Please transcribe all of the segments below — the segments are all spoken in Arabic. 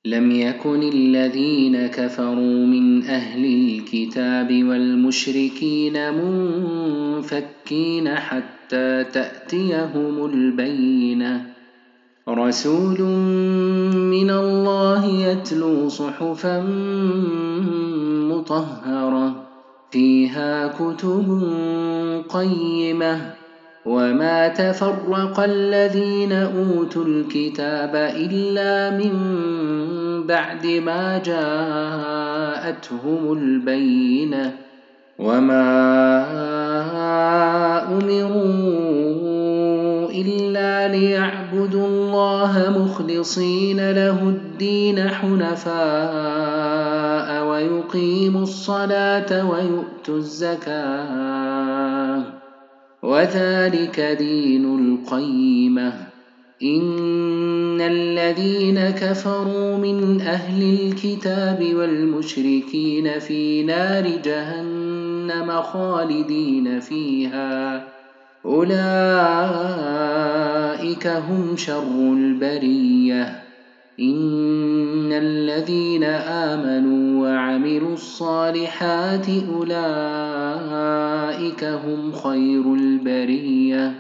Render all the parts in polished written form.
لم يكن الذين كفروا من أهل الكتاب والمشركين منفكين حتى تأتيهم البينة رسول من الله يتلو صحفا مطهرة فيها كتب قيمة وما تفرق الذين أوتوا الكتاب إلا من بعد ما جاءتهم البينة وما أمروا إلا ليعبدوا الله مخلصين له الدين حنفاء ويقيموا الصلاة ويؤتوا الزكاة وذلك دين القيمة إن الذين كفروا من أهل الكتاب والمشركين في نار جهنم خالدين فيها أولئك هم شر البرية إن الذين آمنوا وعملوا الصالحات أولئك هم خير البرية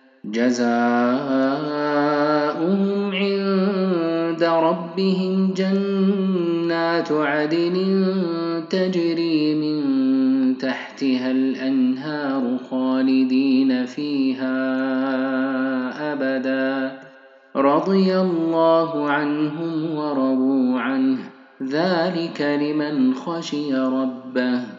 جزاؤهم عند ربهم جنات عدن تجري من تحتها الأنهار خالدين فيها أبدا رضي الله عنهم ورضوا عنه ذلك لمن خشي ربه